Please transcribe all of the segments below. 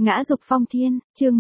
Ngã dục phong thiên, chương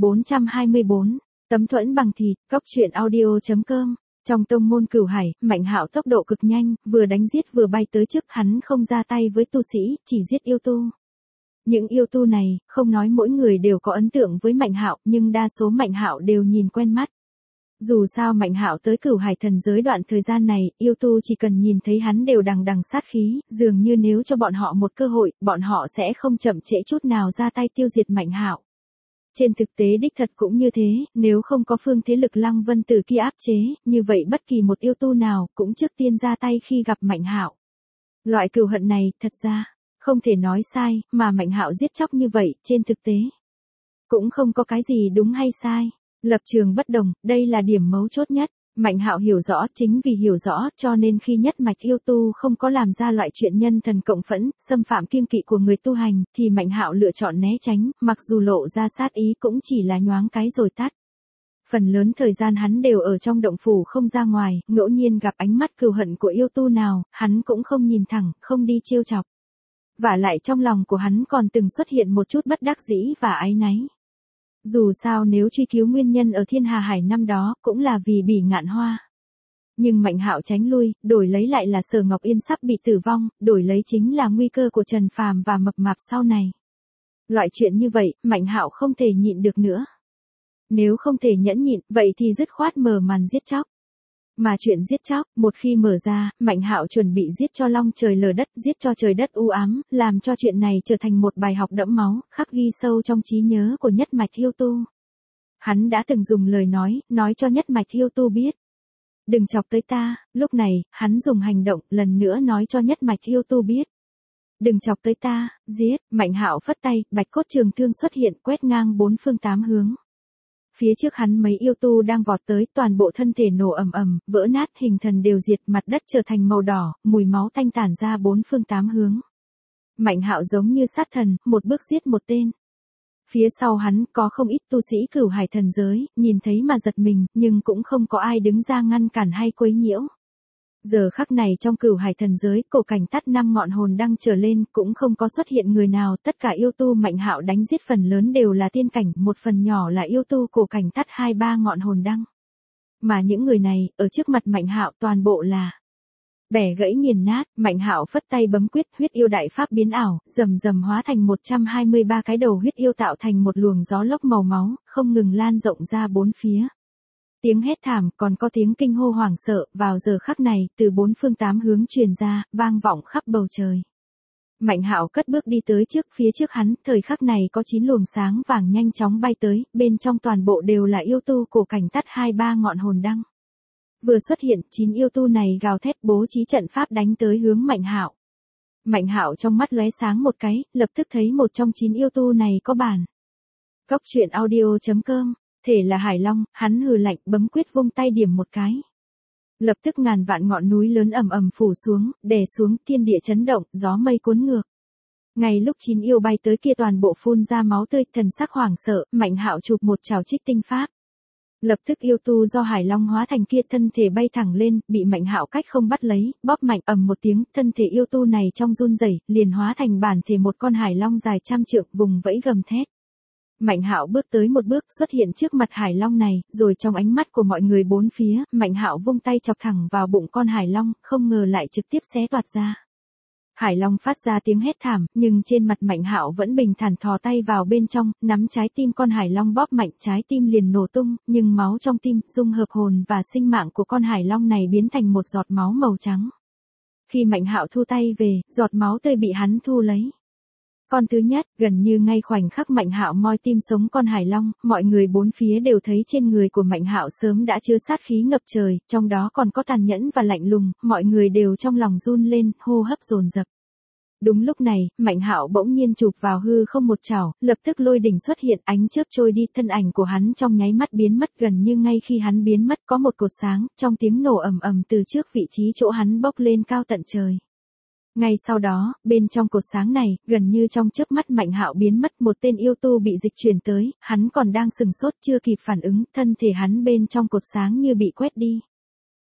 1424, tấm thuẫn bằng thịt, cóc truyện audio.com. Trong tông môn Cửu Hải, Mạnh Hạo tốc độ cực nhanh, vừa đánh giết vừa bay tới trước, hắn không ra tay với tu sĩ, chỉ giết yêu tu. Những yêu tu này, không nói mỗi người đều có ấn tượng với Mạnh Hạo, nhưng đa số Mạnh Hạo đều nhìn quen mắt. Dù sao Mạnh Hạo tới Cửu Hải thần giới đoạn thời gian này, yêu tu chỉ cần nhìn thấy hắn đều đằng đằng sát khí, dường như nếu cho bọn họ một cơ hội, bọn họ sẽ không chậm trễ chút nào ra tay tiêu diệt Mạnh Hạo. Trên thực tế đích thật cũng như thế, nếu không có phương thế lực Lăng Vân Tử kia áp chế, như vậy bất kỳ một yêu tu nào cũng trước tiên ra tay khi gặp Mạnh Hạo. Loại cừu hận này, thật ra, không thể nói sai, mà Mạnh Hạo giết chóc như vậy, trên thực tế cũng không có cái gì đúng hay sai. Lập trường bất đồng, đây là điểm mấu chốt nhất. Mạnh Hạo hiểu rõ, chính vì hiểu rõ, cho nên khi nhất mạch yêu tu không có làm ra loại chuyện nhân thần cộng phẫn, xâm phạm kiêng kỵ của người tu hành, thì Mạnh Hạo lựa chọn né tránh, mặc dù lộ ra sát ý cũng chỉ là nhoáng cái rồi tắt. Phần lớn thời gian hắn đều ở trong động phủ không ra ngoài, ngẫu nhiên gặp ánh mắt cừu hận của yêu tu nào, hắn cũng không nhìn thẳng, không đi trêu chọc. Vả lại trong lòng của hắn còn từng xuất hiện một chút bất đắc dĩ và áy náy. Dù sao nếu truy cứu nguyên nhân ở Thiên Hà Hải năm đó, cũng là vì Bỉ Ngạn Hoa. Nhưng Mạnh Hạo tránh lui, đổi lấy lại là Sở Ngọc Yên sắp bị tử vong, đổi lấy chính là nguy cơ của Trần Phàm và Mập Mạp sau này. Loại chuyện như vậy, Mạnh Hạo không thể nhịn được nữa. Nếu không thể nhẫn nhịn, vậy thì dứt khoát mở màn giết chóc. Mà chuyện giết chóc, một khi mở ra, Mạnh Hạo chuẩn bị giết cho long trời lở đất, giết cho trời đất u ám, làm cho chuyện này trở thành một bài học đẫm máu, khắc ghi sâu trong trí nhớ của nhất mạch yêu tu. Hắn đã từng dùng lời nói cho nhất mạch yêu tu biết. Đừng chọc tới ta, lúc này, hắn dùng hành động, lần nữa nói cho nhất mạch yêu tu biết. Đừng chọc tới ta, giết. Mạnh Hạo phất tay, bạch cốt trường thương xuất hiện, quét ngang bốn phương tám hướng. Phía trước hắn mấy yêu tu đang vọt tới, toàn bộ thân thể nổ ầm ầm, vỡ nát, hình thần đều diệt, mặt đất trở thành màu đỏ, mùi máu tanh tản ra bốn phương tám hướng. Mạnh Hạo giống như sát thần, một bước giết một tên. Phía sau hắn có không ít tu sĩ Cửu Hải thần giới, nhìn thấy mà giật mình, nhưng cũng không có ai đứng ra ngăn cản hay quấy nhiễu. Giờ khắc này trong Cửu Hải thần giới, cổ cảnh tắt 5 ngọn hồn đăng trở lên, cũng không có xuất hiện người nào, tất cả yêu tu Mạnh Hạo đánh giết phần lớn đều là tiên cảnh, một phần nhỏ là yêu tu cổ cảnh tắt 2-3 ngọn hồn đăng. Mà những người này, ở trước mặt Mạnh Hạo toàn bộ là bẻ gãy nghiền nát. Mạnh Hạo phất tay bấm quyết, huyết yêu đại pháp biến ảo, rầm rầm hóa thành 123 cái đầu huyết yêu tạo thành một luồng gió lốc màu máu, không ngừng lan rộng ra bốn phía. Tiếng hét thảm, còn có tiếng kinh hô hoảng sợ, vào giờ khắc này, từ bốn phương tám hướng truyền ra, vang vọng khắp bầu trời. Mạnh Hạo cất bước đi tới trước, phía trước hắn, thời khắc này có 9 luồng sáng vàng nhanh chóng bay tới, bên trong toàn bộ đều là yêu tu cổ cảnh tắt 2-3 ngọn hồn đăng. Vừa xuất hiện, 9 yêu tu này gào thét bố trí trận pháp đánh tới hướng Mạnh Hạo. Mạnh Hạo trong mắt lóe sáng một cái, lập tức thấy một trong 9 yêu tu này có bản. Cóc truyện audio.com. Thể là Hải Long, hắn hừ lạnh, bấm quyết vung tay điểm một cái. Lập tức ngàn vạn ngọn núi lớn ầm ầm phủ xuống, đè xuống, thiên địa chấn động, gió mây cuốn ngược. Ngay lúc 9 yêu bay tới kia toàn bộ phun ra máu tươi, thần sắc hoảng sợ, Mạnh Hạo chụp một trảo trích tinh pháp. Lập tức yêu tu do Hải Long hóa thành kia thân thể bay thẳng lên, bị Mạnh Hạo cách không bắt lấy, bóp mạnh ầm một tiếng, thân thể yêu tu này trong run rẩy, liền hóa thành bản thể một con Hải Long dài trăm trượng, vùng vẫy gầm thét. Mạnh Hạo bước tới một bước, xuất hiện trước mặt Hải Long này, rồi trong ánh mắt của mọi người bốn phía, Mạnh Hạo vung tay chọc thẳng vào bụng con Hải Long, không ngờ lại trực tiếp xé toạc ra. Hải Long phát ra tiếng hét thảm, nhưng trên mặt Mạnh Hạo vẫn bình thản thò tay vào bên trong, nắm trái tim con Hải Long bóp mạnh, trái tim liền nổ tung, nhưng máu trong tim, dung hợp hồn và sinh mạng của con Hải Long này biến thành một giọt máu màu trắng. Khi Mạnh Hạo thu tay về, giọt máu tươi bị hắn thu lấy. Con thứ nhất, gần như ngay khoảnh khắc Mạnh Hạo moi tim sống con Hải Long, mọi người bốn phía đều thấy trên người của Mạnh Hạo sớm đã chứa sát khí ngập trời, trong đó còn có tàn nhẫn và lạnh lùng, mọi người đều trong lòng run lên, hô hấp dồn dập. Đúng lúc này, Mạnh Hạo bỗng nhiên chụp vào hư không một chảo, lập tức lôi đỉnh xuất hiện, ánh chớp trôi đi, thân ảnh của hắn trong nháy mắt biến mất, gần như ngay khi hắn biến mất có một cột sáng, trong tiếng nổ ầm ầm từ trước vị trí chỗ hắn bốc lên cao tận trời. Ngay sau đó, bên trong cột sáng này, gần như trong chớp mắt Mạnh Hạo biến mất, một tên yêu tu bị dịch chuyển tới, hắn còn đang sừng sốt chưa kịp phản ứng, thân thể hắn bên trong cột sáng như bị quét đi.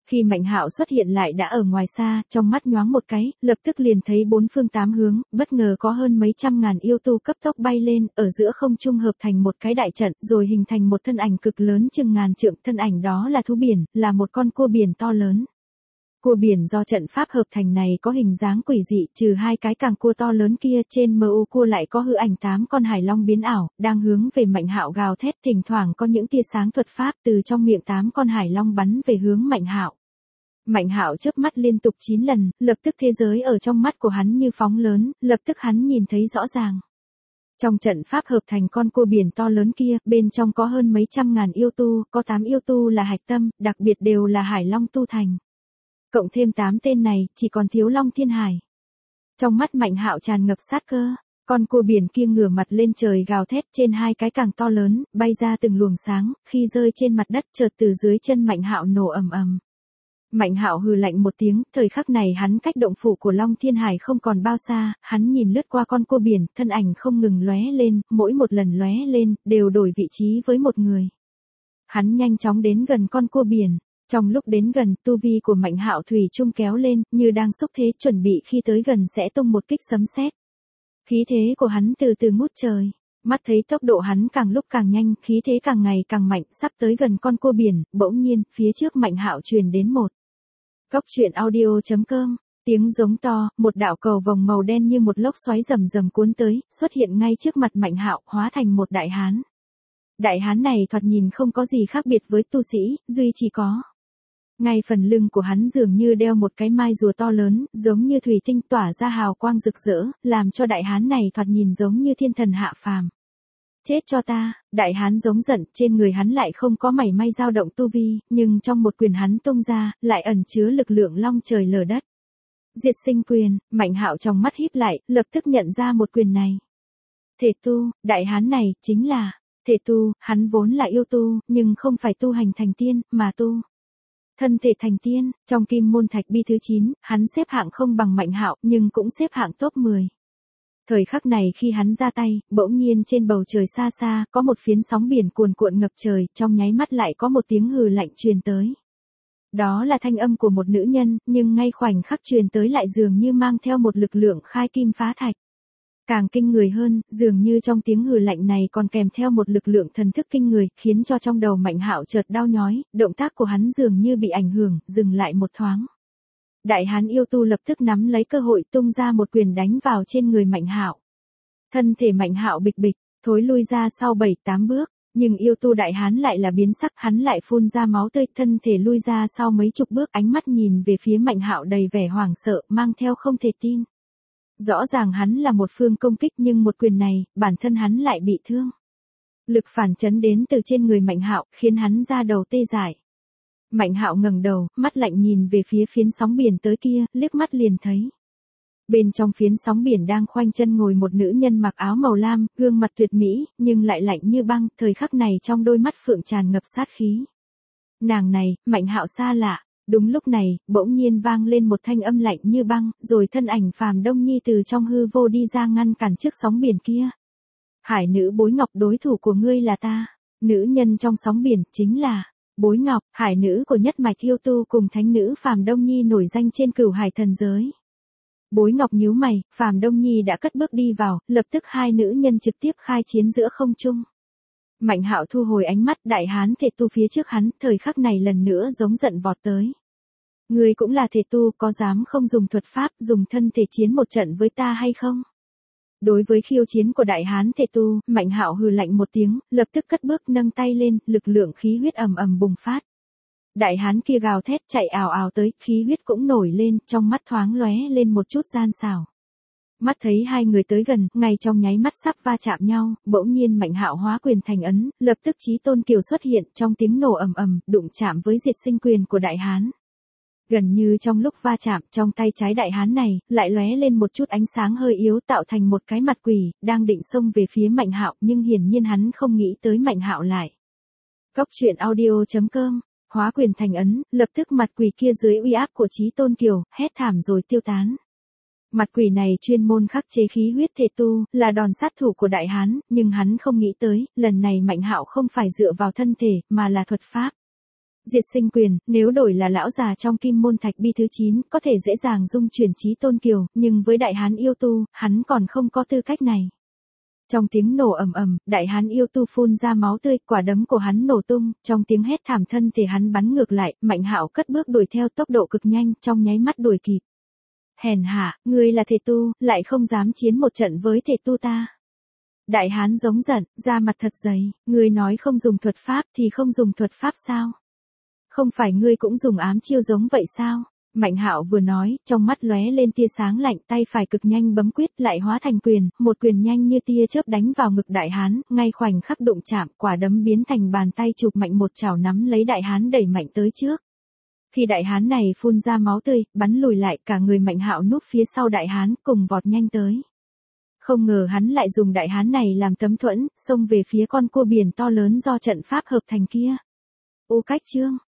Khi Mạnh Hạo xuất hiện lại đã ở ngoài xa, trong mắt nhoáng một cái, lập tức liền thấy bốn phương tám hướng, bất ngờ có hơn mấy trăm ngàn yêu tu cấp tốc bay lên, ở giữa không trung hợp thành một cái đại trận, rồi hình thành một thân ảnh cực lớn chừng ngàn trượng, thân ảnh đó là thú biển, là một con cua biển to lớn. Cua biển do trận pháp hợp thành này có hình dáng quỷ dị, trừ hai cái càng cua to lớn kia, trên MU cua lại có hư ảnh 8 con hải long biến ảo, đang hướng về Mạnh Hạo gào thét, thỉnh thoảng có những tia sáng thuật pháp từ trong miệng 8 con hải long bắn về hướng Mạnh Hạo. Mạnh Hạo chớp mắt liên tục 9 lần, lập tức thế giới ở trong mắt của hắn như phóng lớn, lập tức hắn nhìn thấy rõ ràng. Trong trận pháp hợp thành con cua biển to lớn kia, bên trong có hơn mấy trăm ngàn yêu tu, có 8 yêu tu là hạch tâm, đặc biệt đều là hải long tu thành. Cộng thêm 8 tên này, chỉ còn thiếu Long Thiên Hải. Trong mắt Mạnh Hạo tràn ngập sát cơ, con cua biển kia ngửa mặt lên trời gào thét, trên hai cái càng to lớn, bay ra từng luồng sáng, khi rơi trên mặt đất chợt từ dưới chân Mạnh Hạo nổ ầm ầm. Mạnh Hạo hừ lạnh một tiếng, thời khắc này hắn cách động phủ của Long Thiên Hải không còn bao xa, hắn nhìn lướt qua con cua biển, thân ảnh không ngừng lóe lên, mỗi một lần lóe lên, đều đổi vị trí với một người. Hắn nhanh chóng đến gần con cua biển. Trong lúc đến gần, tu vi của Mạnh Hạo thủy chung kéo lên, như đang xúc thế chuẩn bị khi tới gần sẽ tung một kích sấm sét. Khí thế của hắn từ từ ngút trời. Mắt thấy tốc độ hắn càng lúc càng nhanh, khí thế càng ngày càng mạnh, sắp tới gần con cua biển, bỗng nhiên, phía trước Mạnh Hạo truyền đến một. Cốc truyện audio.com, tiếng giống to, một đạo cầu vồng màu đen như một lốc xoáy rầm rầm cuốn tới, xuất hiện ngay trước mặt Mạnh Hạo, hóa thành một đại hán. Đại hán này thoạt nhìn không có gì khác biệt với tu sĩ, duy chỉ có. Ngay phần lưng của hắn dường như đeo một cái mai rùa to lớn, giống như thủy tinh tỏa ra hào quang rực rỡ, làm cho đại hán này thoạt nhìn giống như thiên thần hạ phàm. Chết cho ta, đại hán giống giận, trên người hắn lại không có mảy may dao động tu vi, nhưng trong một quyền hắn tung ra, lại ẩn chứa lực lượng long trời lở đất. Diệt sinh quyền, Mạnh Hạo trong mắt híp lại, lập tức nhận ra một quyền này. Thể tu, đại hán này, chính là, thể tu, hắn vốn là yêu tu, nhưng không phải tu hành thành tiên, mà tu. Thân thể thành tiên, trong Kim Môn Thạch Bi thứ 9, hắn xếp hạng không bằng Mạnh Hạo, nhưng cũng xếp hạng top 10. Thời khắc này khi hắn ra tay, bỗng nhiên trên bầu trời xa xa, có một phiến sóng biển cuồn cuộn ngập trời, trong nháy mắt lại có một tiếng hừ lạnh truyền tới. Đó là thanh âm của một nữ nhân, nhưng ngay khoảnh khắc truyền tới lại dường như mang theo một lực lượng khai kim phá thạch. Càng kinh người hơn, dường như trong tiếng hừ lạnh này còn kèm theo một lực lượng thần thức kinh người, khiến cho trong đầu Mạnh Hạo chợt đau nhói, động tác của hắn dường như bị ảnh hưởng, dừng lại một thoáng. Đại hán yêu tu lập tức nắm lấy cơ hội tung ra một quyền đánh vào trên người Mạnh Hạo. Thân thể Mạnh Hạo bịch bịch, thối lui ra sau 7-8 bước, nhưng yêu tu đại hán lại là biến sắc, hắn lại phun ra máu tươi, thân thể lui ra sau mấy chục bước, ánh mắt nhìn về phía Mạnh Hạo đầy vẻ hoảng sợ, mang theo không thể tin. Rõ ràng hắn là một phương công kích nhưng một quyền này, bản thân hắn lại bị thương. Lực phản chấn đến từ trên người Mạnh Hạo, khiến hắn ra đầu tê dại. Mạnh Hạo ngẩng đầu, mắt lạnh nhìn về phía phiến sóng biển tới kia, liếc mắt liền thấy. Bên trong phiến sóng biển đang khoanh chân ngồi một nữ nhân mặc áo màu lam, gương mặt tuyệt mỹ, nhưng lại lạnh như băng, thời khắc này trong đôi mắt phượng tràn ngập sát khí. Nàng này, Mạnh Hạo xa lạ. Đúng lúc này, bỗng nhiên vang lên một thanh âm lạnh như băng, rồi thân ảnh Phàm Đông Nhi từ trong hư vô đi ra ngăn cản trước sóng biển kia. Hải nữ Bối Ngọc, đối thủ của ngươi là ta. Nữ nhân trong sóng biển, chính là Bối Ngọc, hải nữ của nhất mạch yêu tu cùng thánh nữ Phàm Đông Nhi nổi danh trên cửu hải thần giới. Bối Ngọc nhíu mày, Phàm Đông Nhi đã cất bước đi vào, lập tức hai nữ nhân trực tiếp khai chiến giữa không trung. Mạnh Hạo thu hồi ánh mắt, đại hán thể tu phía trước hắn, thời khắc này lần nữa giống giận vọt tới. Ngươi cũng là thể tu, có dám không dùng thuật pháp, dùng thân thể chiến một trận với ta hay không? Đối với khiêu chiến của đại hán thể tu, Mạnh Hạo hừ lạnh một tiếng, lập tức cất bước nâng tay lên, lực lượng khí huyết ầm ầm bùng phát. Đại hán kia gào thét chạy ào ào tới, khí huyết cũng nổi lên, trong mắt thoáng lóe lên một chút gian xảo. Mắt thấy hai người tới gần, ngay trong nháy mắt sắp va chạm nhau, bỗng nhiên Mạnh Hạo hóa quyền thành ấn, lập tức Chí Tôn Kiều xuất hiện, trong tiếng nổ ầm ầm, đụng chạm với diệt sinh quyền của đại hán. Gần như trong lúc va chạm, trong tay trái đại hán này, lại lóe lên một chút ánh sáng hơi yếu tạo thành một cái mặt quỷ, đang định xông về phía Mạnh Hạo, nhưng hiển nhiên hắn không nghĩ tới Mạnh Hạo lại. Cốc truyện audio.com, hóa quyền thành ấn, lập tức mặt quỷ kia dưới uy áp của Chí Tôn Kiều, hét thảm rồi tiêu tán. Mặt quỷ này chuyên môn khắc chế khí huyết thể tu, là đòn sát thủ của đại hán, nhưng hắn không nghĩ tới, lần này Mạnh Hạo không phải dựa vào thân thể, mà là thuật pháp. Diệt sinh quyền, nếu đổi là lão già trong Kim Môn Thạch Bi thứ 9, có thể dễ dàng dung chuyển chí tôn kiều, nhưng với đại hán yêu tu, hắn còn không có tư cách này. Trong tiếng nổ ầm ầm, đại hán yêu tu phun ra máu tươi, quả đấm của hắn nổ tung, trong tiếng hét thảm thân thể hắn bắn ngược lại, Mạnh Hạo cất bước đuổi theo tốc độ cực nhanh, trong nháy mắt đuổi kịp. Hèn hạ, ngươi là thể tu, lại không dám chiến một trận với thể tu ta. Đại hán giống giận, da mặt thật dày, ngươi nói không dùng thuật pháp thì không dùng thuật pháp sao? Không phải ngươi cũng dùng ám chiêu giống vậy sao? Mạnh Hạo vừa nói, trong mắt lóe lên tia sáng lạnh, tay phải cực nhanh bấm quyết lại hóa thành quyền, một quyền nhanh như tia chớp đánh vào ngực đại hán, ngay khoảnh khắc đụng chạm, quả đấm biến thành bàn tay chụp mạnh một chảo nắm lấy đại hán đẩy mạnh tới trước. Khi đại hán này phun ra máu tươi, bắn lùi lại, cả người Mạnh Hạo núp phía sau đại hán, cùng vọt nhanh tới. Không ngờ hắn lại dùng đại hán này làm tấm thuẫn, xông về phía con cua biển to lớn do trận pháp hợp thành kia. Ô Cách Chương